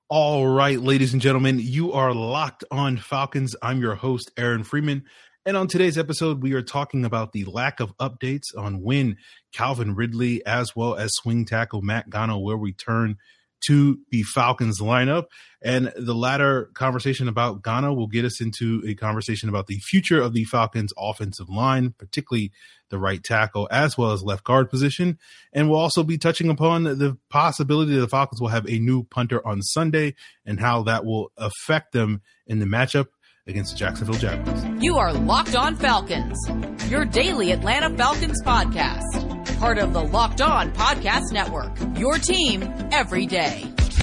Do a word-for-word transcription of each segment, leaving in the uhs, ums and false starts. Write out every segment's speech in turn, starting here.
All right, ladies and gentlemen, you are locked on Falcons. I'm your host, Aaron Freeman. And on today's episode, we are talking about the lack of updates on when Calvin Ridley, as well as swing tackle Matt Gano, will return to the Falcons lineup. And the latter conversation about Gano will get us into a conversation about the future of the Falcons offensive line, particularly the right tackle as well as left guard position. And we'll also be touching upon the possibility that the Falcons will have a new punter on Sunday and how that will affect them in the matchup against the Jacksonville Jaguars. You are Locked On Falcons, your daily Atlanta Falcons podcast. Part of the Locked On Podcast Network, your team every day.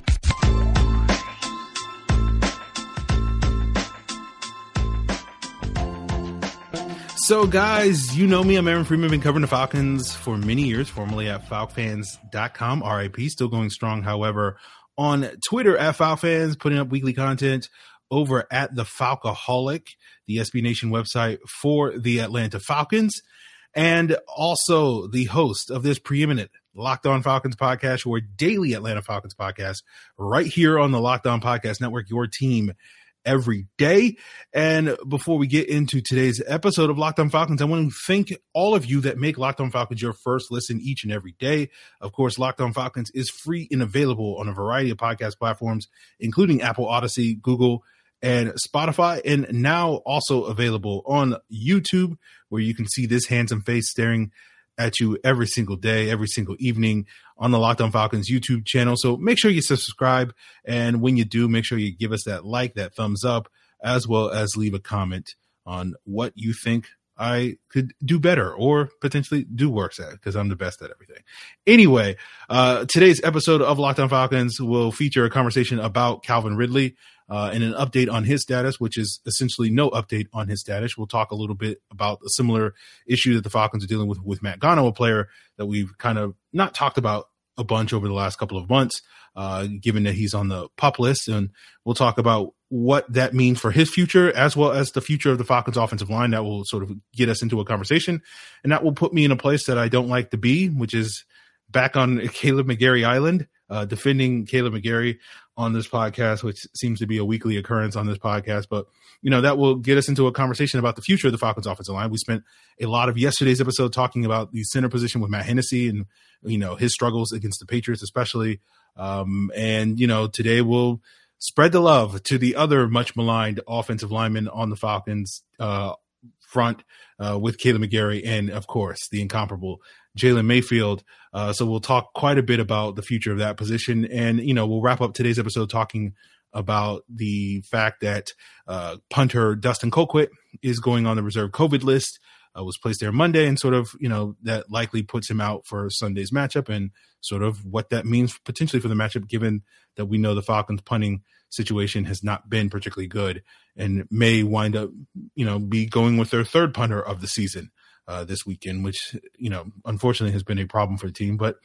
So, guys, you know me. I'm Aaron Freeman. I've been covering the Falcons for many years, formerly at falc fans dot com, R I P, still going strong. However, on Twitter at FalcFans, putting up weekly content over at the Falcoholic, the S B Nation website for the Atlanta Falcons, and also the host of this preeminent Locked On Falcons podcast, your daily Atlanta Falcons podcast, right here on the Locked On Podcast Network, your team every day. And before we get into today's episode of Locked On Falcons, I want to thank all of you that make Locked On Falcons your first listen each and every day. Of course, Locked On Falcons is free and available on a variety of podcast platforms, including Apple, Odyssey, Google, and Spotify, and now also available on YouTube, where you can see this handsome face staring at you every single day, every single evening on the Locked On Falcons YouTube channel. So make sure you subscribe, and when you do, make sure you give us that like, that thumbs up, as well as leave a comment on what you think I could do better or potentially do worse at, because I'm the best at everything. Anyway, uh, today's episode of Locked On Falcons will feature a conversation about Calvin Ridley uh, and an update on his status, which is essentially no update on his status. We'll talk a little bit about a similar issue that the Falcons are dealing with with Matt Gano, a player that we've kind of not talked about a bunch over the last couple of months, uh, given that he's on the PUP list. And we'll talk about what that means for his future, as well as the future of the Falcons offensive line. That will sort of get us into a conversation, and that will put me in a place that I don't like to be, which is back on Kaleb McGary Island, uh, defending Kaleb McGary on this podcast, which seems to be a weekly occurrence on this podcast. But, you know, that will get us into a conversation about the future of the Falcons offensive line. We spent a lot of yesterday's episode talking about the center position with Matt Hennessy and, you know, his struggles against the Patriots, especially. Um, and, you know, today we'll spread the love to the other much maligned offensive lineman on the Falcons uh, front uh, with Kaleb McGary and, of course, the incomparable Jalen Mayfield. Uh, so we'll talk quite a bit about the future of that position. And, you know, we'll wrap up today's episode talking about the fact that uh, punter Dustin Colquitt is going on the reserve COVID list, uh, was placed there Monday, and sort of, you know, that likely puts him out for Sunday's matchup, and sort of what that means potentially for the matchup, given that we know the Falcons punting situation has not been particularly good and may wind up, you know, be going with their third punter of the season uh, this weekend, which, you know, unfortunately has been a problem for the team. But,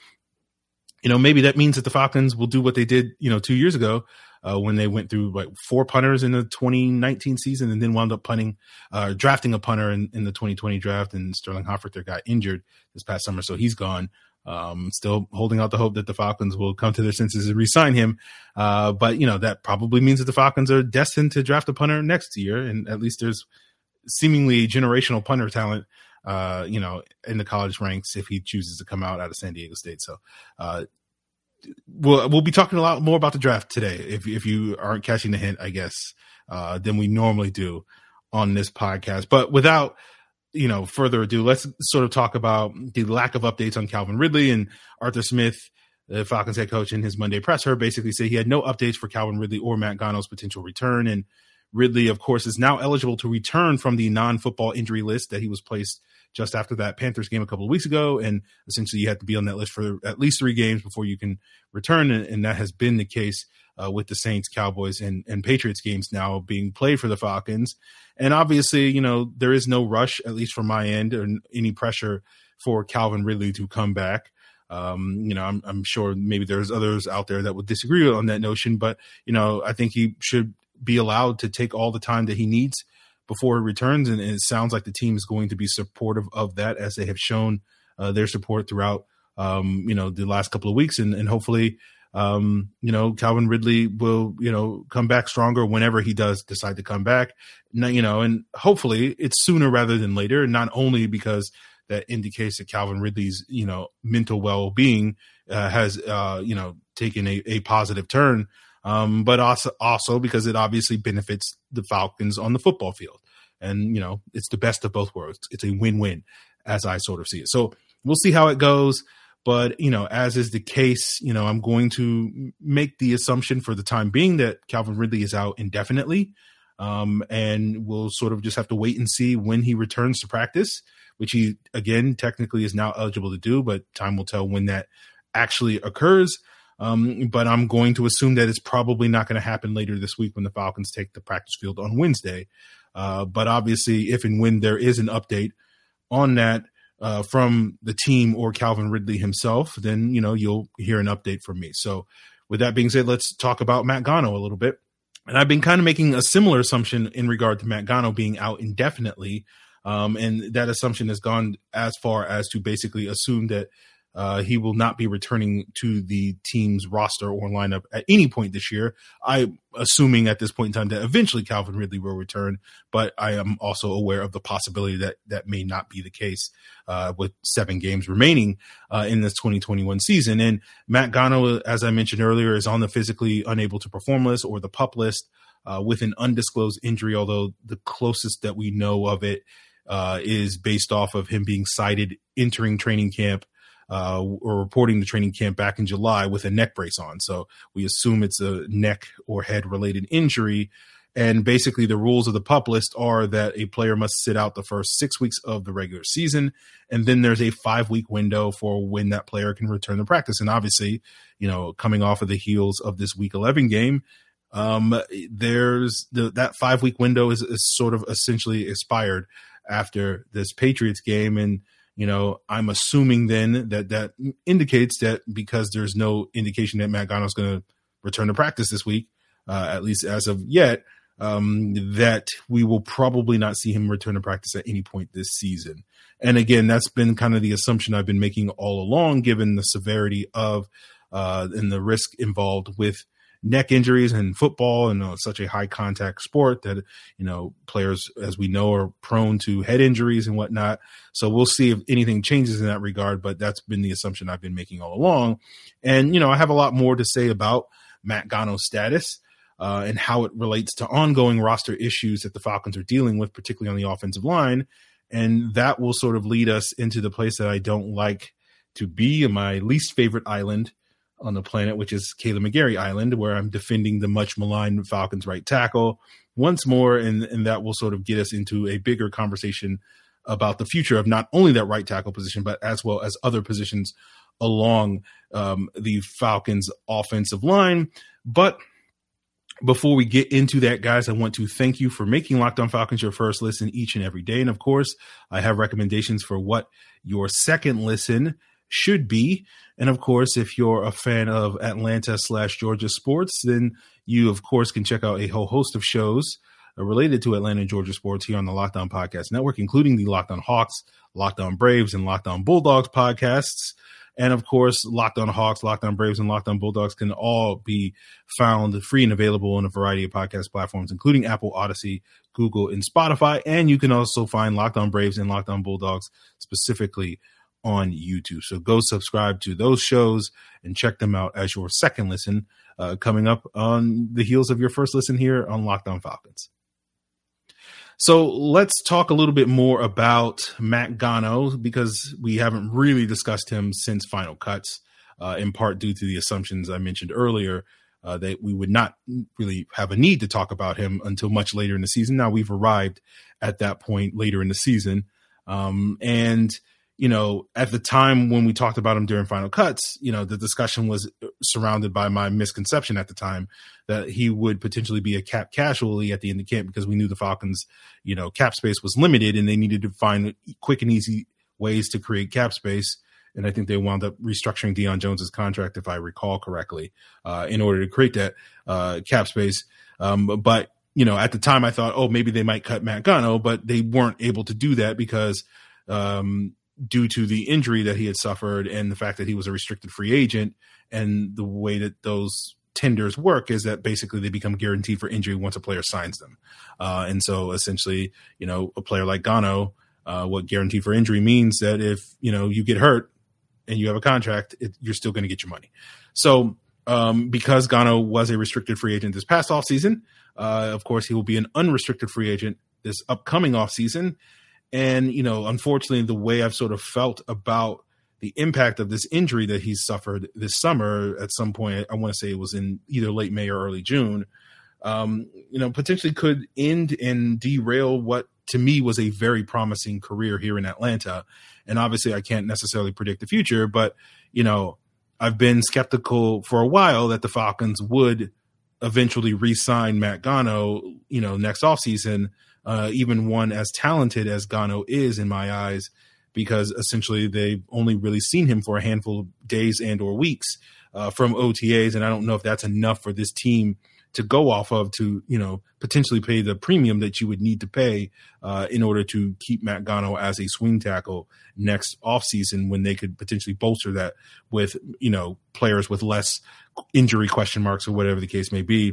you know, maybe that means that the Falcons will do what they did, you know, two years ago uh, when they went through like four punters in the twenty nineteen season and then wound up punting, uh, drafting a punter in, in the twenty twenty draft. And Sterling Hofferter got injured this past summer, so he's gone. Um, still holding out the hope that the Falcons will come to their senses and re-sign him. Uh, but, you know, that probably means that the Falcons are destined to draft a punter next year. And at least there's seemingly generational punter talent, uh, you know, in the college ranks if he chooses to come out out of San Diego State. So, uh, we'll, we'll be talking a lot more about the draft today, if, if you aren't catching the hint, I guess, uh, than we normally do on this podcast. But without, you know, further ado, let's sort of talk about the lack of updates on Calvin Ridley. And Arthur Smith, the Falcons head coach, in his Monday presser basically said he had no updates for Calvin Ridley or Matt Gano's potential return. And Ridley, of course, is now eligible to return from the non-football injury list that he was placed just after that Panthers game a couple of weeks ago. And essentially you have to be on that list for at least three games before you can return. And, and that has been the case uh, with the Saints, Cowboys, and, and Patriots games now being played for the Falcons. And obviously, you know, there is no rush, at least from my end, or any pressure for Calvin Ridley to come back. Um, you know, I'm, I'm sure maybe there's others out there that would disagree on that notion, but, you know, I think he should be allowed to take all the time that he needs before he returns. And, and it sounds like the team is going to be supportive of that, as they have shown uh, their support throughout, um, you know, the last couple of weeks. And, and hopefully um, you know, Calvin Ridley will, you know, come back stronger whenever he does decide to come back. Now, you know, and hopefully it's sooner rather than later, not only because that indicates that Calvin Ridley's, you know, mental well-being uh, has, uh, you know, taken a, a positive turn, um, but also, also because it obviously benefits the Falcons on the football field. And, you know, it's the best of both worlds. It's a win-win, as I sort of see it. So we'll see how it goes. But, you know, as is the case, you know, I'm going to make the assumption for the time being that Calvin Ridley is out indefinitely. Um, and we'll sort of just have to wait and see when he returns to practice, which he, again, technically is now eligible to do, but time will tell when that actually occurs. Um, but I'm going to assume that it's probably not going to happen later this week when the Falcons take the practice field on Wednesday. Uh, but obviously, if and when there is an update on that, Uh, from the team or Calvin Ridley himself, then, you know, you'll hear an update from me. So with that being said, let's talk about Matt Gano a little bit. And I've been kind of making a similar assumption in regard to Matt Gano being out indefinitely. Um, and that assumption has gone as far as to basically assume that uh, he will not be returning to the team's roster or lineup at any point this year. I'm assuming at this point in time that eventually Calvin Ridley will return, but I am also aware of the possibility that that may not be the case uh, with seven games remaining uh, in this twenty twenty-one season. And Matt Gano, as I mentioned earlier, is on the physically unable to perform list or the PUP list uh, with an undisclosed injury, although the closest that we know of it uh, is based off of him being cited entering training camp Uh, or reporting the training camp back in July with a neck brace on. So we assume it's a neck or head related injury. And basically the rules of the PUP list are that a player must sit out the first six weeks of the regular season. And then there's a five week window for when that player can return to practice. And obviously, you know, coming off of the heels of this week eleven game, um, there's the, that five week window is, is sort of essentially expired after this Patriots game. And, you know, I'm assuming then that that indicates that because there's no indication that Matt Gano is going to return to practice this week, uh, at least as of yet, um, that we will probably not see him return to practice at any point this season. And again, that's been kind of the assumption I've been making all along, given the severity of uh, and the risk involved with neck injuries in football, and uh, such a high contact sport that, you know, players, as we know, are prone to head injuries and whatnot. So we'll see if anything changes in that regard, but that's been the assumption I've been making all along. And, you know, I have a lot more to say about Matt Gano's status uh, and how it relates to ongoing roster issues that the Falcons are dealing with, particularly on the offensive line. And that will sort of lead us into the place that I don't like to be, my least favorite island on the planet, which is Kaleb McGary Island, where I'm defending the much maligned Falcons right tackle once more. And, and that will sort of get us into a bigger conversation about the future of not only that right tackle position, but as well as other positions along um, the Falcons offensive line. But before we get into that, guys, I want to thank you for making Locked On Falcons your first listen each and every day. And of course, I have recommendations for what your second listen should be. And of course, if you're a fan of Atlanta slash Georgia sports, then you, of course, can check out a whole host of shows related to Atlanta and Georgia sports here on the Locked On Podcast Network, including the Locked On Hawks, Locked On Braves, and Locked On Bulldogs podcasts. And of course, Locked On Hawks, Locked On Braves, and Locked On Bulldogs can all be found free and available on a variety of podcast platforms, including Apple, Odyssey, Google, and Spotify. And you can also find Locked On Braves and Locked On Bulldogs specifically on YouTube. So go subscribe to those shows and check them out as your second listen, uh, coming up on the heels of your first listen here on Locked On Falcons. So let's talk a little bit more about Matt Gano, because we haven't really discussed him since Final Cuts, uh, in part due to the assumptions I mentioned earlier, uh, that we would not really have a need to talk about him until much later in the season. Now we've arrived at that point later in the season. Um, and you know, at the time when we talked about him during Final Cuts, you know, the discussion was surrounded by my misconception at the time that he would potentially be a cap casualty at the end of camp, because we knew the Falcons, you know, cap space was limited and they needed to find quick and easy ways to create cap space. And I think they wound up restructuring Deion Jones's contract, if I recall correctly, uh, in order to create that uh, cap space. Um, but, you know, at the time I thought, oh, maybe they might cut Matt Gano, but they weren't able to do that because, um, due to the injury that he had suffered and the fact that he was a restricted free agent, and the way that those tenders work is that basically they become guaranteed for injury once a player signs them. Uh, and so essentially, you know, a player like Gano, uh, what guaranteed for injury means that if, you know, you get hurt and you have a contract, it, you're still going to get your money. So um, because Gano was a restricted free agent this past offseason, uh, of course, he will be an unrestricted free agent this upcoming offseason. And, you know, unfortunately, the way I've sort of felt about the impact of this injury that he's suffered this summer, at some point, I want to say it was in either late May or early June, um, you know, potentially could end and derail what to me was a very promising career here in Atlanta. And obviously I can't necessarily predict the future, but, you know, I've been skeptical for a while that the Falcons would eventually re-sign Matt Gano, you know, next offseason, uh, even one as talented as Gano is in my eyes, because essentially they've only really seen him for a handful of days and or weeks uh, from O T As. And I don't know if that's enough for this team to go off of to, you know, potentially pay the premium that you would need to pay uh, in order to keep Matt Gano as a swing tackle next offseason, when they could potentially bolster that with, you know, players with less injury question marks or whatever the case may be.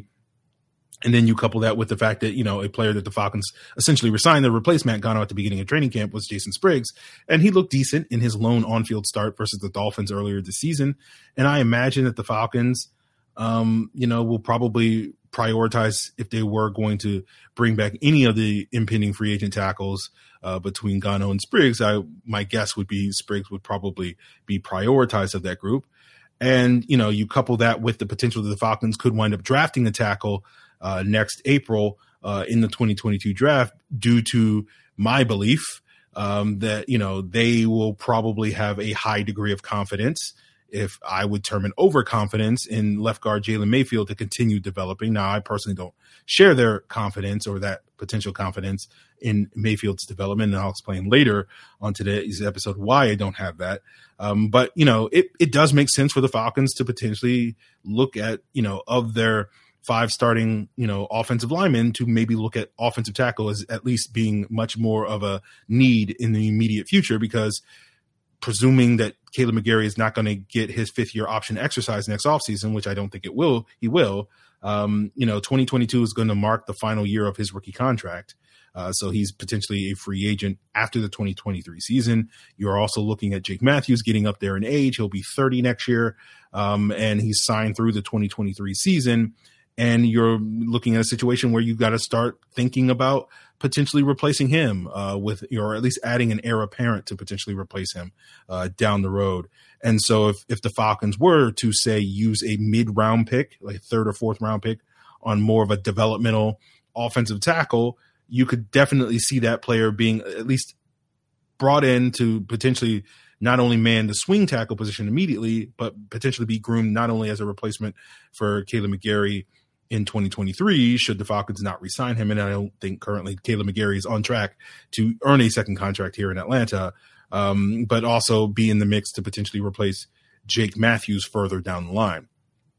And then you couple that with the fact that, you know, a player that the Falcons essentially resigned to replace Matt Gano at the beginning of training camp was Jason Spriggs. And he looked decent in his lone on-field start versus the Dolphins earlier this season. And I imagine that the Falcons, um, you know, will probably prioritize, if they were going to bring back any of the impending free agent tackles uh, between Gano and Spriggs, I, my guess would be Spriggs would probably be prioritized of that group. And, you know, you couple that with the potential that the Falcons could wind up drafting a tackle Uh, next April uh, in the twenty twenty-two draft, due to my belief um, that, you know, they will probably have a high degree of confidence, if I would term an overconfidence, in left guard Jalen Mayfield to continue developing. Now, I personally don't share their confidence or that potential confidence in Mayfield's development, and I'll explain later on today's episode why I don't have that. Um, but, you know, it, it does make sense for the Falcons to potentially look at, you know, of their five starting, you know, offensive linemen, to maybe look at offensive tackle as at least being much more of a need in the immediate future, because presuming that Kaleb McGary is not going to get his fifth year option exercise next offseason, which I don't think it will, he will, um, you know, twenty twenty-two is going to mark the final year of his rookie contract. Uh, so he's potentially a free agent after the twenty twenty-three season. You're also looking at Jake Matthews getting up there in age. He'll be thirty next year. Um, and he's signed through the twenty twenty-three season. And you're looking at a situation where you've got to start thinking about potentially replacing him uh, with, or at least adding an heir apparent to potentially replace him uh, down the road. And so if, if the Falcons were to, say, use a mid-round pick, like third or fourth round pick, on more of a developmental offensive tackle, you could definitely see that player being at least brought in to potentially not only man the swing tackle position immediately, but potentially be groomed not only as a replacement for Kaleb McGary in twenty twenty-three, should the Falcons not re-sign him. And I don't think currently Kaleb McGary is on track to earn a second contract here in Atlanta, um, but also be in the mix to potentially replace Jake Matthews further down the line.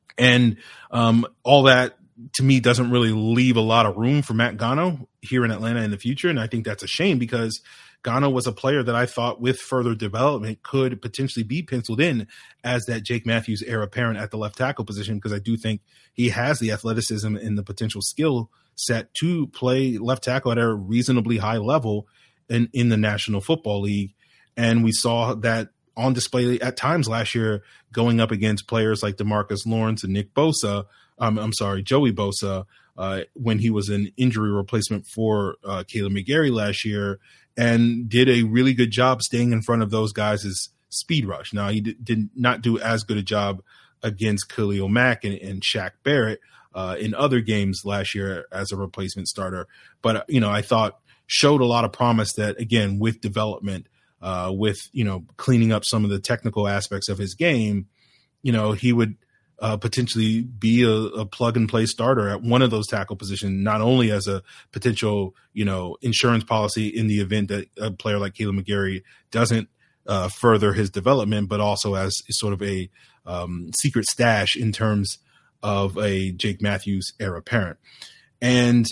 And um, all that, to me, doesn't really leave a lot of room for Matt Gano here in Atlanta in the future. And I think that's a shame, because Gano was a player that I thought with further development could potentially be penciled in as that Jake Matthews heir apparent at the left tackle position, because I do think he has the athleticism and the potential skill set to play left tackle at a reasonably high level in, in the National Football League. And we saw that on display at times last year, going up against players like DeMarcus Lawrence and Nick Bosa. Um, I'm sorry, Joey Bosa, uh, when he was an injury replacement for uh, Kaleb McGary last year, and did a really good job staying in front of those guys' speed rush. Now, he did, did not do as good a job against Khalil Mack and, and Shaq Barrett uh, in other games last year as a replacement starter. But, you know, I thought showed a lot of promise that, again, with development, uh, with, you know, cleaning up some of the technical aspects of his game, you know, he would Uh, potentially be a, a plug and play starter at one of those tackle positions, not only as a potential, you know, insurance policy in the event that a player like Kaleb McGary doesn't uh, further his development, but also as sort of a um, secret stash in terms of a Jake Matthews heir apparent. And,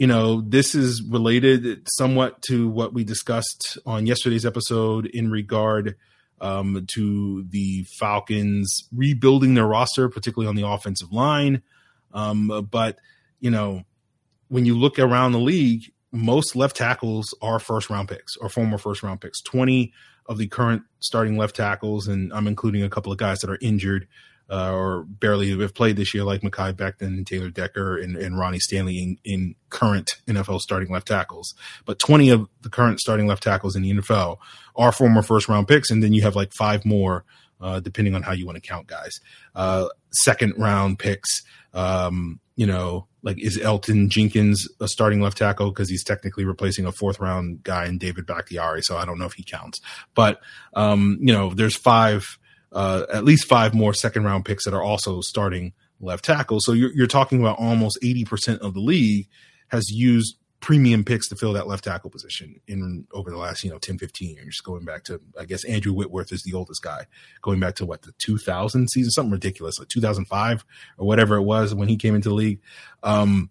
you know, this is related somewhat to what we discussed on yesterday's episode in regard um, to the Falcons rebuilding their roster, particularly on the offensive line. Um, but, you know, when you look around the league, most left tackles are first round picks or former first round picks. twenty of the current starting left tackles, and I'm including a couple of guys that are injured uh, or barely have played this year, like Mekhi Becton and Taylor Decker and, and Ronnie Stanley in, in current N F L starting left tackles. But twenty of the current starting left tackles in the N F L are former first round picks, and then you have like five more, uh, depending on how you want to count guys. Uh, second round picks, um, you know, like is Elton Jenkins a starting left tackle? Because he's technically replacing a fourth round guy in David Bakhtiari, so I don't know if he counts. But, um, you know, there's five, uh, at least five more second round picks that are also starting left tackle. So you're, you're talking about almost eighty percent of the league has used premium picks to fill that left tackle position in over the last, you know, ten, fifteen years, going back to, I guess, Andrew Whitworth is the oldest guy, going back to what, the two thousand season, something ridiculous, like two thousand five or whatever it was when he came into the league. Um,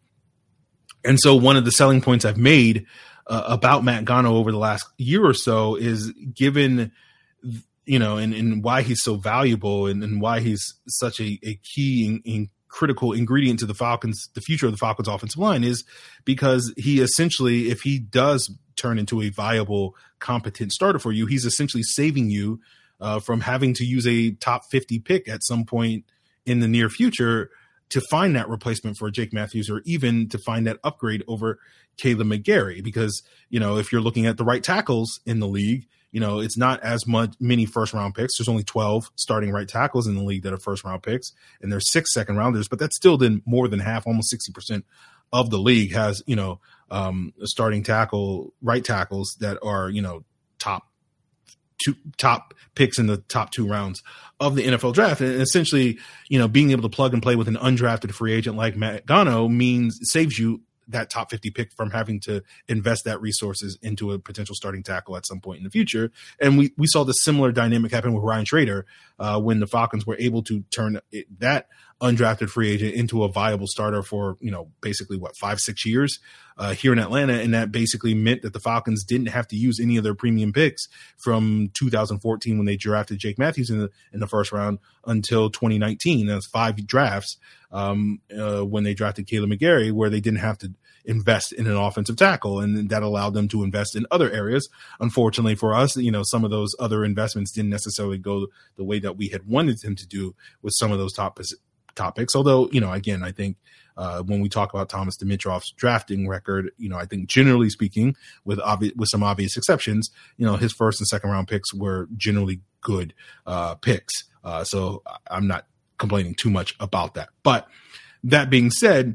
and so one of the selling points I've made uh, about Matt Gano over the last year or so is given, you know, and, and why he's so valuable and, and why he's such a, a key in, in critical ingredient to the Falcons, the future of the Falcons offensive line, is because he essentially, if he does turn into a viable, competent starter for you, he's essentially saving you uh, from having to use a top fifty pick at some point in the near future to find that replacement for Jake Matthews, or even to find that upgrade over Kaleb McGary. Because, you know, if you're looking at the right tackles in the league, you know, it's not as much many first round picks. There's only twelve starting right tackles in the league that are first round picks, and there's six second rounders, but that's still then more than half, almost sixty percent of the league has, you know, um, starting tackle, right tackles that are, you know, top two, top picks in the top two rounds of the N F L draft. And essentially, you know, being able to plug and play with an undrafted free agent like Matt Gano means saves you that top fifty pick from having to invest that resources into a potential starting tackle at some point in the future. And we, we saw the similar dynamic happen with Ryan Schrader uh, when the Falcons were able to turn it, that undrafted free agent into a viable starter for, you know, basically what, five, six years uh, here in Atlanta. And that basically meant that the Falcons didn't have to use any of their premium picks from two thousand fourteen when they drafted Jake Matthews in the, in the first round until twenty nineteen. That's five drafts um, uh, when they drafted Kaleb McGary, where they didn't have to invest in an offensive tackle, and that allowed them to invest in other areas. Unfortunately for us, you know, some of those other investments didn't necessarily go the way that we had wanted them to do with some of those top topics. Although, you know, again, I think uh, when we talk about Thomas Dimitrov's drafting record, you know, I think generally speaking, with obvi- with some obvious exceptions, you know, his first and second round picks were generally good uh, picks. Uh, so I'm not complaining too much about that. But that being said,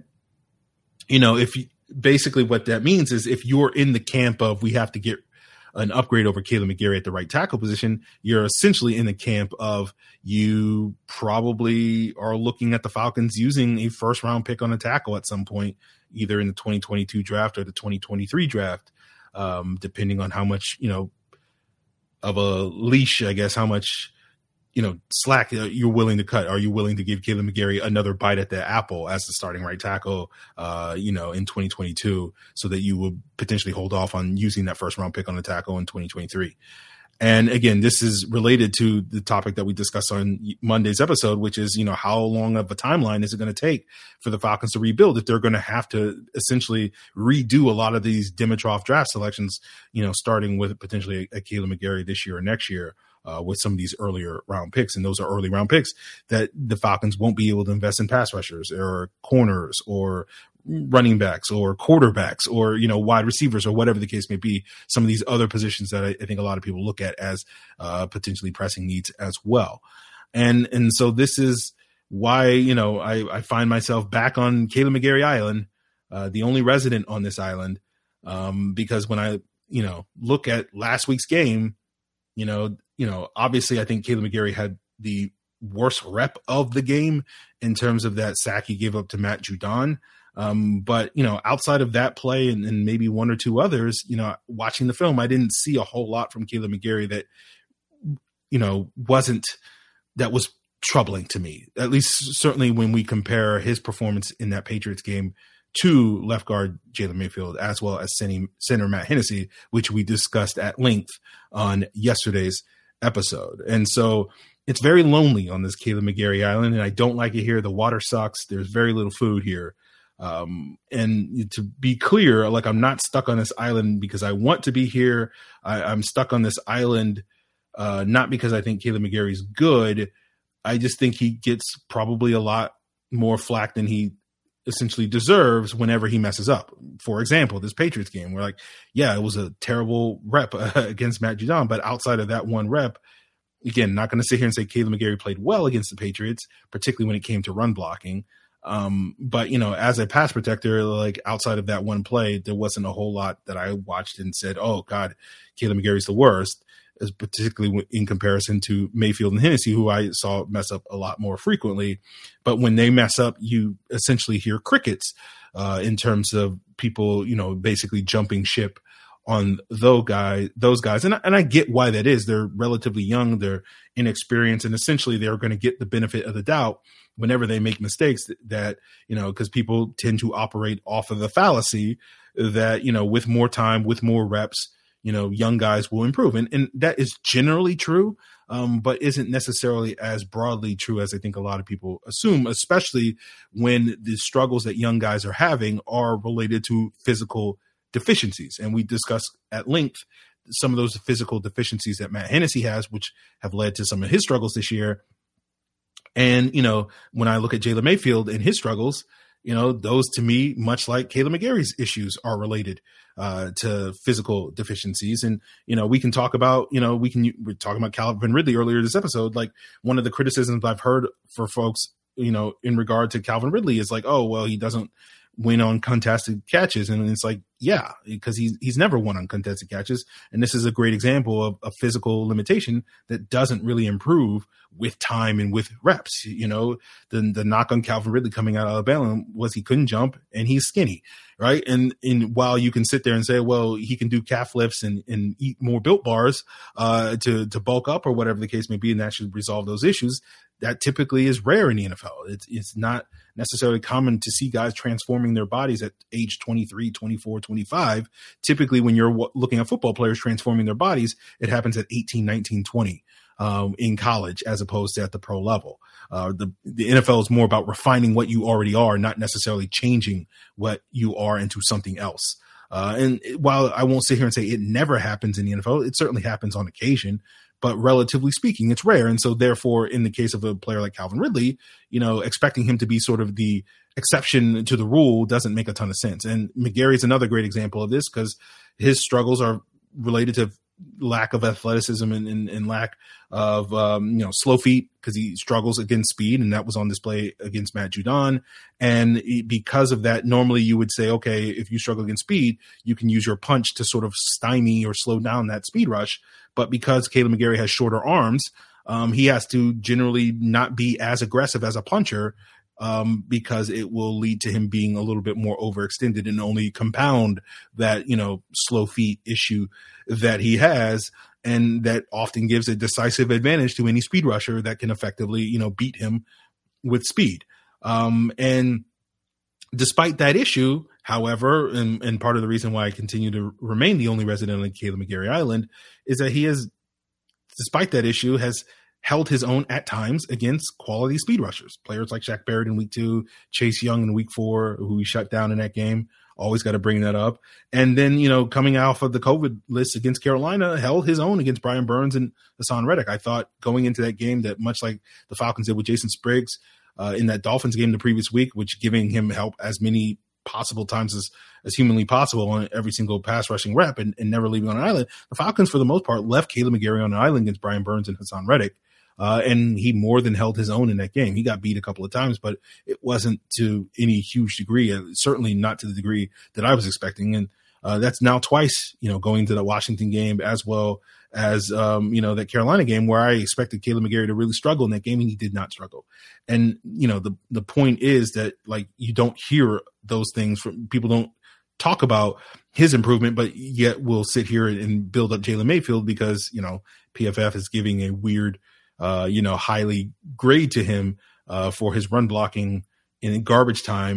you know, if you, basically what that means is if you're in the camp of we have to get an upgrade over Kaleb McGary at the right tackle position, you're essentially in the camp of you probably are looking at the Falcons using a first round pick on a tackle at some point, either in the twenty twenty-two draft or the twenty twenty-three draft, um, depending on how much, you know, of a leash, I guess, how much, you know, slack you're willing to cut. Are you willing to give Kaleb McGary another bite at the apple as the starting right tackle, uh, you know, in twenty twenty-two, so that you will potentially hold off on using that first round pick on the tackle in twenty twenty-three? And again, this is related to the topic that we discussed on Monday's episode, which is, you know, how long of a timeline is it going to take for the Falcons to rebuild if they're going to have to essentially redo a lot of these Dimitrov draft selections, you know, starting with potentially a, a Kaleb McGary this year or next year. Uh, with some of these earlier round picks. And those are early round picks that the Falcons won't be able to invest in pass rushers or corners or running backs or quarterbacks or, you know, wide receivers or whatever the case may be. Some of these other positions that I, I think a lot of people look at as uh, potentially pressing needs as well. And, and so this is why, you know, I, I find myself back on Kaleb McGary Island, uh, the only resident on this island, um, because when I, you know, look at last week's game, you know, you know, obviously I think Kaleb McGary had the worst rep of the game in terms of that sack he gave up to Matt Judon. Um, but, you know, outside of that play and, and maybe one or two others, you know, watching the film, I didn't see a whole lot from Kaleb McGary that, you know, wasn't, that was troubling to me, at least certainly when we compare his performance in that Patriots game to left guard Jalen Mayfield, as well as center Matt Hennessy, which we discussed at length on yesterday's episode. And so it's very lonely on this Kaleb McGary Island, and I don't like it here. The water sucks. There's very little food here. Um, and to be clear, like, I'm not stuck on this island because I want to be here. I, I'm stuck on this island uh, not because I think Kaleb McGary's good. I just think he gets probably a lot more flack than he essentially deserves whenever he messes up. For example, this Patriots game, we're like, yeah, it was a terrible rep uh, against Matt Judon, but outside of that one rep, again, not going to sit here and say Kaleb McGary played well against the Patriots, particularly when it came to run blocking. Um, but, you know, as a pass protector, like, outside of that one play, there wasn't a whole lot that I watched and said, oh, God, Kaleb McGary's the worst, as particularly in comparison to Mayfield and Hennessy, who I saw mess up a lot more frequently. But when they mess up, you essentially hear crickets uh, in terms of people, you know, basically jumping ship on those guys, those guys. And, and I get why that is. They're relatively young, they're inexperienced, and essentially they're going to get the benefit of the doubt whenever they make mistakes that, that you know, because people tend to operate off of the fallacy that, you know, with more time, with more reps, you know, young guys will improve. And, and that is generally true, um, but isn't necessarily as broadly true as I think a lot of people assume, especially when the struggles that young guys are having are related to physical deficiencies. And we discussed at length some of those physical deficiencies that Matt Hennessy has, which have led to some of his struggles this year. And, you know, when I look at Jalen Mayfield and his struggles, you know, those to me, much like Kaleb McGary's issues, are related uh, to physical deficiencies. And, you know, we can talk about, you know, we can, we're talking about Calvin Ridley earlier this episode. Like, one of the criticisms I've heard for folks, you know, in regard to Calvin Ridley is like, oh, well, he doesn't win on contested catches. And it's like, yeah, because he's, he's never won on contested catches. And this is a great example of a physical limitation that doesn't really improve with time and with reps. You know, the, the knock on Calvin Ridley coming out of Alabama was he couldn't jump and he's skinny, right? And, and while you can sit there and say, well, he can do calf lifts and, and eat more Built Bars uh, to, to bulk up or whatever the case may be, and that should resolve those issues, that typically is rare in the N F L. It's, it's not necessarily common to see guys transforming their bodies at age twenty-three, twenty-four, twenty-five. Typically, when you're w- looking at football players transforming their bodies, it happens at eighteen, nineteen, twenty um, in college, as opposed to at the pro level. Uh, the, the N F L is more about refining what you already are, not necessarily changing what you are into something else. Uh, and while I won't sit here and say it never happens in the N F L, it certainly happens on occasion. But relatively speaking, it's rare. And so therefore, in the case of a player like Calvin Ridley, you know, expecting him to be sort of the exception to the rule doesn't make a ton of sense. And McGary is another great example of this, because his struggles are related to lack of athleticism and, and, and lack of, um, you know, slow feet, because he struggles against speed, and that was on display against Matt Judon. And because of that, normally you would say, okay, if you struggle against speed, you can use your punch to sort of stymie or slow down that speed rush. But because Kaleb McGary has shorter arms, um, he has to generally not be as aggressive as a puncher, um, because it will lead to him being a little bit more overextended and only compound that, you know, slow feet issue that he has. And that often gives a decisive advantage to any speed rusher that can effectively, you know, beat him with speed. Um, and despite that issue, however, and, and part of the reason why I continue to remain the only resident on Kaleb McGary Island is that he has, despite that issue, has held his own at times against quality speed rushers. Players like Shaq Barrett in week two, Chase Young in week four, who he shut down in that game. Always got to bring that up. And then, you know, coming off of the COVID list against Carolina, held his own against Brian Burns and Hassan Reddick. I thought going into that game that, much like the Falcons did with Jason Spriggs uh, in that Dolphins game the previous week, which giving him help as many possible times as, as humanly possible on every single pass rushing rep and, and never leaving on an island. The Falcons, for the most part, left Kaleb McGary on an island against Brian Burns and Hassan Reddick. Uh, and he more than held his own in that game. He got beat a couple of times, but it wasn't to any huge degree, uh, certainly not to the degree that I was expecting. And uh, that's now twice, you know, going to the Washington game as well as, um, you know, that Carolina game where I expected Kaleb McGary to really struggle in that game, and he did not struggle. And, you know, the, the point is that, like, you don't hear those things from people, don't talk about his improvement, but yet we'll sit here and build up Jalen Mayfield because, you know, P F F is giving a weird, Uh, you know, highly grade to him uh, for his run blocking in garbage time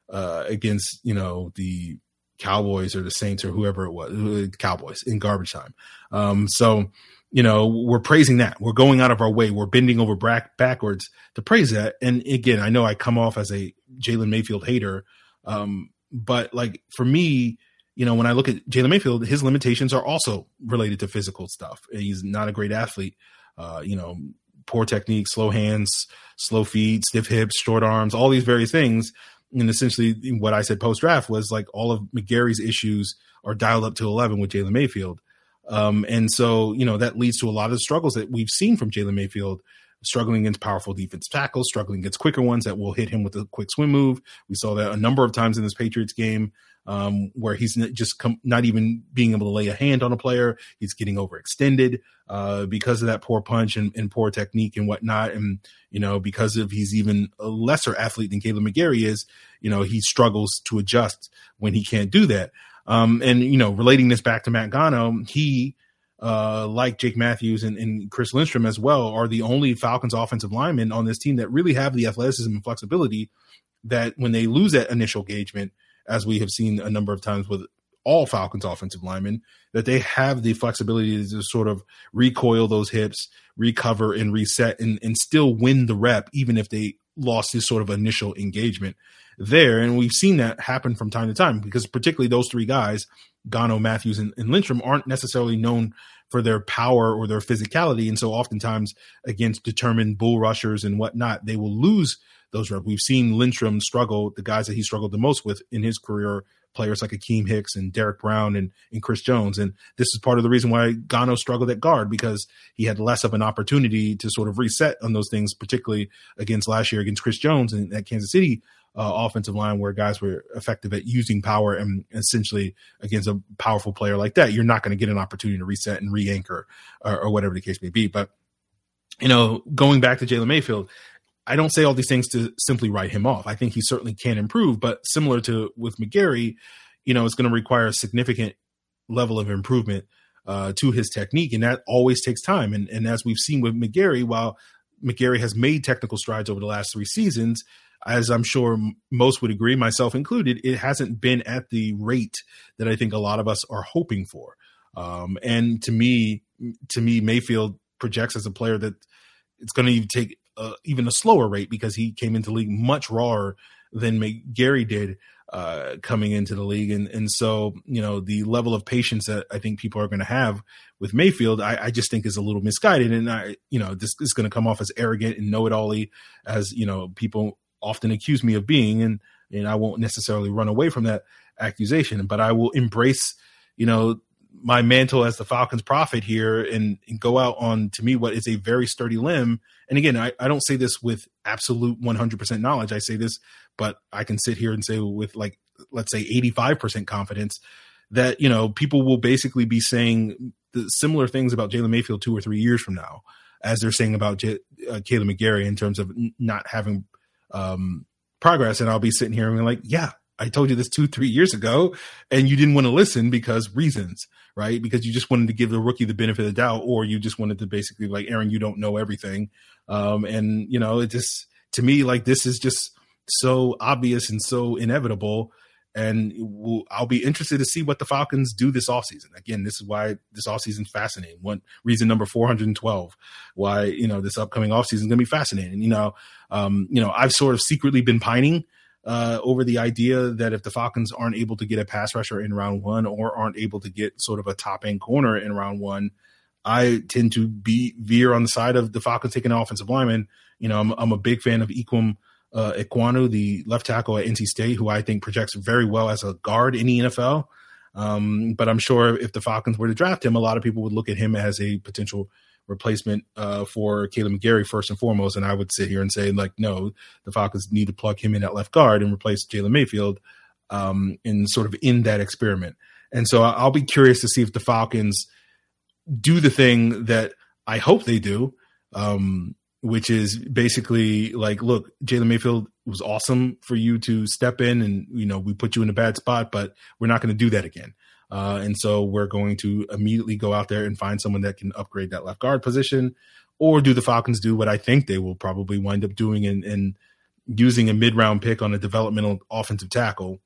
uh, against, you know, the Cowboys or the Saints or whoever it was, Cowboys in garbage time. Um, so, you know, we're praising that. We're going out of our way. We're bending over back, backwards to praise that. And again, I know I come off as a Jalen Mayfield hater, um, but like for me, you know, when I look at Jalen Mayfield, his limitations are also related to physical stuff. He's not a great athlete, uh, you know, poor technique, slow hands, slow feet, stiff hips, short arms, all these various things. And essentially what I said post-draft was like all of McGary's issues are dialed up to eleven with Jalen Mayfield. Um, and so, you know, that leads to a lot of the struggles that we've seen from Jalen Mayfield, struggling against powerful defensive tackles, struggling against quicker ones that will hit him with a quick swim move. We saw that a number of times in this Patriots game, um, where he's just com- not even being able to lay a hand on a player. He's getting overextended uh, because of that poor punch and, and poor technique and whatnot. And, you know, because of he's even a lesser athlete than Kaleb McGary is, you know, he struggles to adjust when he can't do that. Um, and, you know, relating this back to Matt Gano, he, uh, like Jake Matthews and, and Chris Lindstrom as well, are the only Falcons offensive linemen on this team that really have the athleticism and flexibility that when they lose that initial engagement, as we have seen a number of times with all Falcons offensive linemen, that they have the flexibility to sort of recoil those hips, recover and reset and, and still win the rep, even if they lost this sort of initial engagement there. And we've seen that happen from time to time because particularly those three guys, Gano, Matthews, and, and Lindstrom, aren't necessarily known for their power or their physicality. And so oftentimes against determined bull rushers and whatnot, they will lose those reps. We've seen Lindstrom struggle, the guys that he struggled the most with in his career, players like Akeem Hicks and Derek Brown and, and Chris Jones. And this is part of the reason why Gano struggled at guard, because he had less of an opportunity to sort of reset on those things, particularly against last year against Chris Jones and that Kansas City uh, offensive line, where guys were effective at using power. And essentially against a powerful player like that, you're not going to get an opportunity to reset and re-anchor or, or whatever the case may be. But, you know, going back to Jalen Mayfield, I don't say all these things to simply write him off. I think he certainly can improve, but similar to with McGary, you know, it's going to require a significant level of improvement uh, to his technique, and that always takes time. And, and as we've seen with McGary, while McGary has made technical strides over the last three seasons, as I'm sure most would agree, myself included, it hasn't been at the rate that I think a lot of us are hoping for. Um, and to me, to me, Mayfield projects as a player that it's going to take Uh, even a slower rate because he came into the league much rawer than McGary did uh, coming into the league. And and so, you know, the level of patience that I think people are going to have with Mayfield, I, I just think is a little misguided. And, I, you know, this is going to come off as arrogant and know-it-all-y, as, you know, people often accuse me of being. And, and I won't necessarily run away from that accusation, but I will embrace, you know, my mantle as the Falcons prophet here and, and go out on, to me, what is a very sturdy limb. And again, I, I don't say this with absolute one hundred percent knowledge. I say this, but I can sit here and say with like, let's say eighty-five percent confidence that, you know, people will basically be saying the similar things about Jalen Mayfield two or three years from now, as they're saying about J- uh, Kaleb McGary in terms of n- not having um, progress. And I'll be sitting here and be like, yeah, I told you this two, three years ago, and you didn't want to listen because reasons, right? Because you just wanted to give the rookie the benefit of the doubt, or you just wanted to basically like, Aaron, you don't know everything. Um, and, you know, it just, to me, like this is just so obvious and so inevitable. And we'll, I'll be interested to see what the Falcons do this offseason. Again, this is why this offseason is fascinating. One reason number four hundred twelve, why, you know, this upcoming offseason is going to be fascinating. You know, um, you know, I've sort of secretly been pining Uh, over the idea that if the Falcons aren't able to get a pass rusher in round one or aren't able to get sort of a top end corner in round one, I tend to be veer on the side of the Falcons taking an offensive lineman. You know, I'm, I'm a big fan of Ikwem uh, Ekwonu, the left tackle at N C State, who I think projects very well as a guard in the N F L. Um, but I'm sure if the Falcons were to draft him, a lot of people would look at him as a potential replacement uh, for Kaleb McGary first and foremost. And I would sit here and say, like, no, the Falcons need to plug him in at left guard and replace Jalen Mayfield um, in sort of in that experiment. And so I'll be curious to see if the Falcons do the thing that I hope they do, um, which is basically like, look, Jalen Mayfield was awesome for you to step in and, you know, we put you in a bad spot, but we're not going to do that again. Uh, and so we're going to immediately go out there and find someone that can upgrade that left guard position. Or do the Falcons do what I think they will probably wind up doing and, and using a mid-round pick on a developmental offensive tackle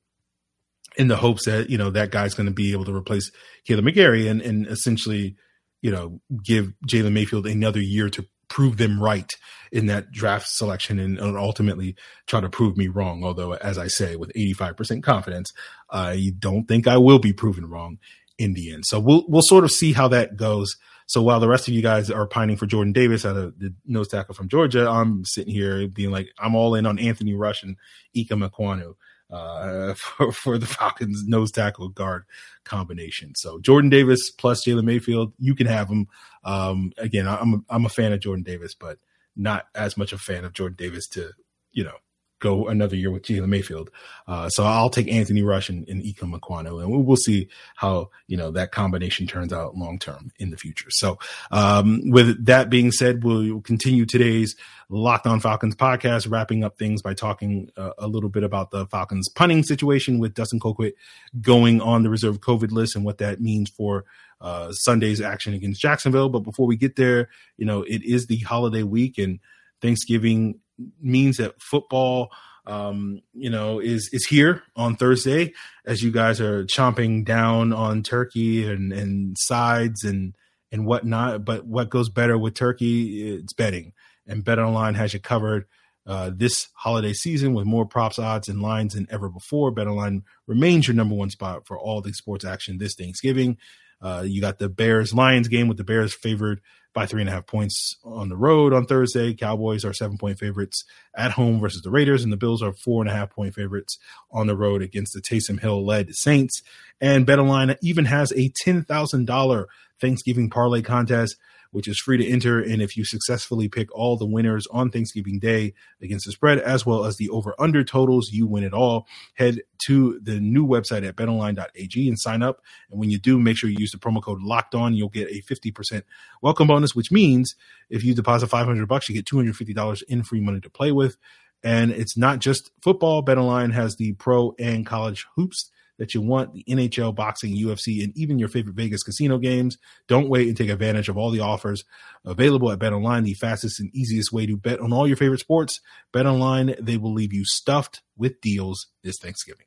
in the hopes that, you know, that guy's going to be able to replace Kaleb McGary and, and essentially, you know, give Jalen Mayfield another year to prove them right in that draft selection and, and ultimately try to prove me wrong. Although, as I say, with eighty-five percent confidence, I don't think I will be proven wrong in the end. So we'll, we'll sort of see how that goes. So while the rest of you guys are pining for Jordan Davis out of the nose tackle from Georgia, I'm sitting here being like, I'm all in on Anthony Rush and Ikem Ekwonu uh, for, for the Falcons nose tackle guard combination. So Jordan Davis plus Jalen Mayfield, you can have them. Um, again, I'm a, I'm a fan of Jordan Davis, but not as much a fan of Jordan Davis to, you know, go another year with Jalen Mayfield. Uh, so I'll take Anthony Rush and, and Ikem Ekwonu, and we'll, we'll see how, you know, that combination turns out long-term in the future. So um, with that being said, we'll continue today's Locked On Falcons podcast, wrapping up things by talking uh, a little bit about the Falcons punting situation with Dustin Colquitt going on the reserve COVID list and what that means for uh, Sunday's action against Jacksonville. But before we get there, you know, it is the holiday week, and Thanksgiving means that football, um, you know, is is here on Thursday as you guys are chomping down on turkey and, and sides and and whatnot. But what goes better with turkey? It's betting, and BetOnline has you covered uh, this holiday season with more props, odds, and lines than ever before. BetOnline remains your number one spot for all the sports action this Thanksgiving. Uh, you got the Bears-Lions game with the Bears favored by three and a half points on the road on Thursday. Cowboys are seven point favorites at home versus the Raiders, and the Bills are four and a half point favorites on the road against the Taysom Hill led Saints. And BetOnline even has a ten thousand dollars Thanksgiving parlay contest, which is free to enter. And if you successfully pick all the winners on Thanksgiving Day against the spread, as well as the over-under totals, you win it all. Head to the new website at bet online dot a g and sign up. And when you do, make sure you use the promo code Locked On. You'll get a fifty percent welcome bonus, which means if you deposit five hundred bucks, you get two hundred fifty dollars in free money to play with. And it's not just football. BetOnline has the pro and college hoops that you want, the N H L, boxing, U F C, and even your favorite Vegas casino games. Don't wait and take advantage of all the offers available at BetOnline, the fastest and easiest way to bet on all your favorite sports. BetOnline, they will leave you stuffed with deals this Thanksgiving.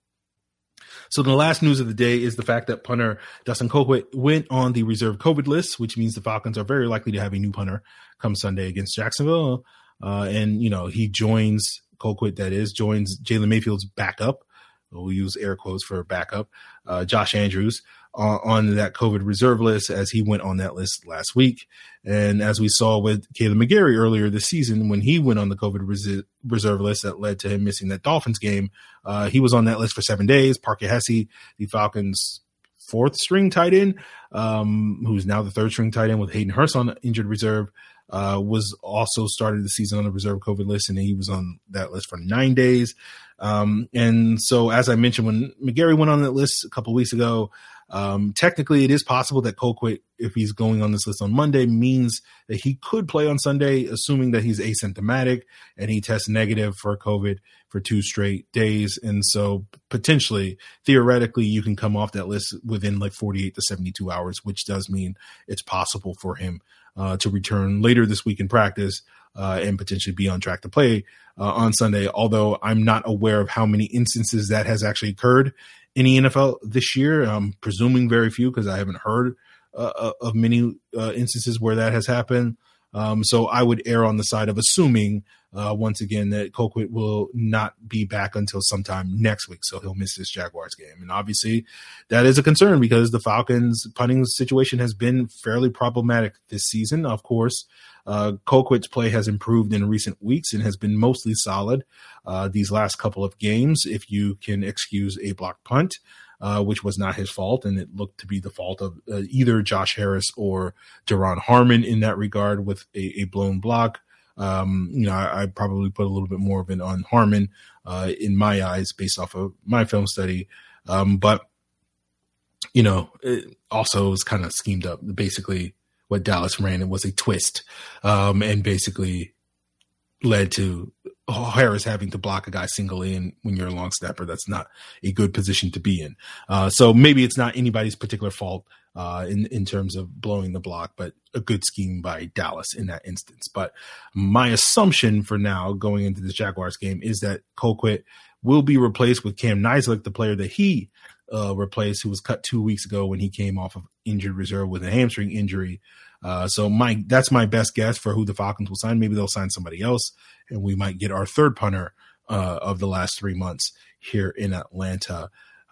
So the last news of the day is the fact that punter Dustin Colquitt went on the reserve COVID list, which means the Falcons are very likely to have a new punter come Sunday against Jacksonville. Uh, and, you know, he joins Colquitt, that is, joins Jalen Mayfield's backup. We'll use air quotes for backup, uh, Josh Andrews, uh, on that COVID reserve list as he went on that list last week. And as we saw with Kaleb McGary earlier this season, when he went on the COVID res- reserve list that led to him missing that Dolphins game, uh, he was on that list for seven days. Parker Hesse, the Falcons' fourth string tight end, um, who's now the third string tight end with Hayden Hurst on injured reserve, uh, was also started the season on the reserve COVID list, and he was on that list for nine days. Um, and so, as I mentioned, when McGary went on that list a couple weeks ago, um, technically it is possible that Colquitt, if he's going on this list on Monday, means that he could play on Sunday, assuming that he's asymptomatic and he tests negative for COVID for two straight days. And so potentially, theoretically, you can come off that list within like forty-eight to seventy-two hours, which does mean it's possible for him uh, to return later this week in practice uh, and potentially be on track to play uh, on Sunday. Although I'm not aware of how many instances that has actually occurred in the N F L this year. I'm presuming very few because I haven't heard uh, of many uh, instances where that has happened. Um, so I would err on the side of assuming uh, once again that Colquitt will not be back until sometime next week. So he'll miss this Jaguars game. And obviously that is a concern because the Falcons punting situation has been fairly problematic this season. Of course, uh, Colquitt's play has improved in recent weeks and has been mostly solid uh, these last couple of games, if you can excuse a blocked punt. Uh, which was not his fault, and it looked to be the fault of uh, either Josh Harris or Duron Harmon in that regard with a, a blown block. Um, you know, I, I probably put a little bit more of it on Harmon uh, in my eyes based off of my film study. Um, but, you know, it also was kind of schemed up. Basically, what Dallas ran, it was a twist um, and basically led to Harris having to block a guy singly, and when you're a long snapper, that's not a good position to be in. Uh, so maybe it's not anybody's particular fault uh, in, in terms of blowing the block, but a good scheme by Dallas in that instance. But my assumption for now going into this Jaguars game is that Colquitt will be replaced with Cam Niziolek, the player that he uh, replaced, who was cut two weeks ago when he came off of injured reserve with a hamstring injury. Uh, so my that's my best guess for who the Falcons will sign. Maybe they'll sign somebody else, and we might get our third punter uh, of the last three months here in Atlanta.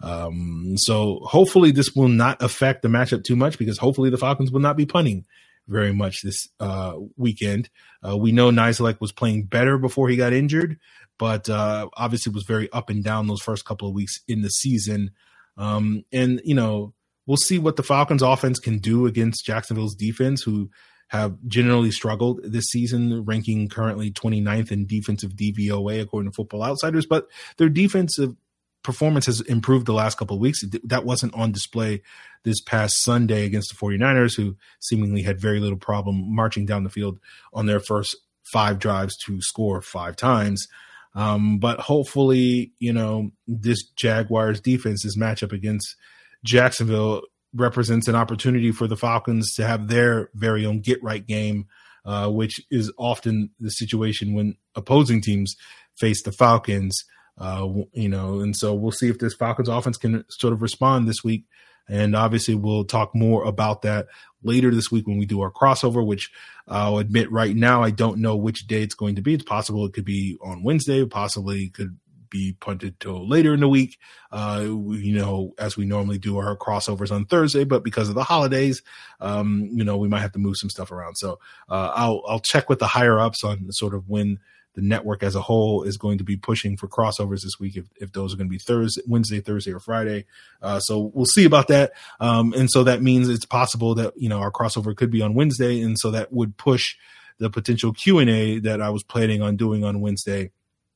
Um, so hopefully this will not affect the matchup too much, because hopefully the Falcons will not be punting very much this uh, weekend. Uh, we know Niziolek was playing better before he got injured, but uh, obviously was very up and down those first couple of weeks in the season. Um, and, you know, we'll see what the Falcons offense can do against Jacksonville's defense, who have generally struggled this season, ranking currently twenty-ninth in defensive D V O A according to Football Outsiders. But their defensive performance has improved the last couple of weeks. That wasn't on display this past Sunday against the 49ers, who seemingly had very little problem marching down the field on their first five drives to score five times. Um, but hopefully, you know, this Jaguars defense's matchup against Jacksonville represents an opportunity for the Falcons to have their very own get-right game, uh, which is often the situation when opposing teams face the Falcons, uh, you know, and so we'll see if this Falcons offense can sort of respond this week. And obviously we'll talk more about that later this week when we do our crossover, which I'll admit right now I don't know which day it's going to be. It's possible it could be on Wednesday, possibly could be punted till later in the week, uh, you know, as we normally do our crossovers on Thursday, but because of the holidays, um, you know, we might have to move some stuff around. So uh, I'll I'll check with the higher ups on sort of when the network as a whole is going to be pushing for crossovers this week, if, if those are going to be Thursday, Wednesday, Thursday, or Friday. Uh, so we'll see about that. Um, and so that means it's possible that, you know, our crossover could be on Wednesday. And so that would push the potential Q and A that I was planning on doing on Wednesday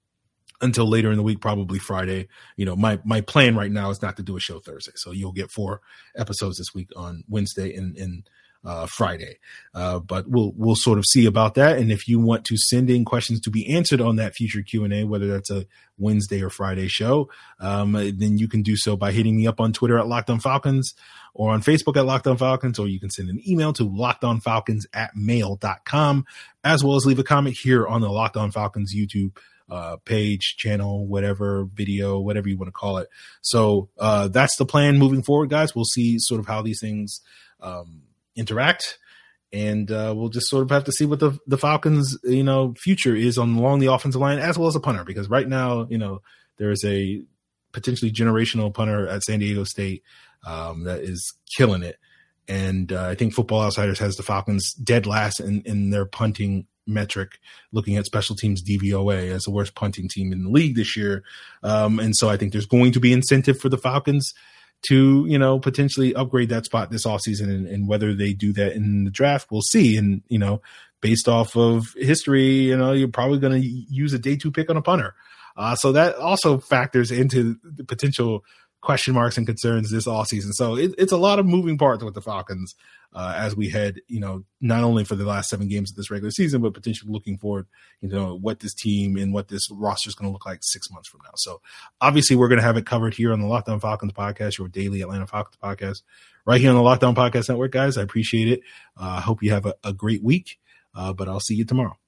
until later in the week, probably Friday. You know, my, my plan right now is not to do a show Thursday. So you'll get four episodes this week on Wednesday and, and uh, Friday. Uh, but we'll, we'll sort of see about that. And if you want to send in questions to be answered on that future Q and A, whether that's a Wednesday or Friday show, um, then you can do so by hitting me up on Twitter at Locked On Falcons or on Facebook at Locked On Falcons, or you can send an email to lockedonfalcons at mail dot com, as well as leave a comment here on the Locked On Falcons YouTube uh, page, channel, whatever, video, whatever you want to call it. So uh, that's the plan moving forward, guys. We'll see sort of how these things um, interact, and uh, we'll just sort of have to see what the, the Falcons, you know, future is on along the offensive line, as well as a punter, because right now, you know, there is a potentially generational punter at San Diego State um, that is killing it. And uh, I think Football Outsiders has the Falcons dead last in, in their punting metric, looking at special teams D V O A as the worst punting team in the league this year. Um, and so I think there's going to be incentive for the Falcons to, you know, potentially upgrade that spot this offseason, and, and whether they do that in the draft, we'll see. And, you know, based off of history, you know, you're probably going to use a day two pick on a punter. Uh, so that also factors into the potential question marks and concerns this offseason. So it, it's a lot of moving parts with the Falcons uh, as we head, you know, not only for the last seven games of this regular season, but potentially looking forward, you know, what this team and what this roster is going to look like six months from now. So obviously we're going to have it covered here on the Locked On Falcons podcast, your daily Atlanta Falcons podcast, right here on the Locked On Podcast Network, guys. I appreciate it. I uh, hope you have a, a great week, uh, but I'll see you tomorrow.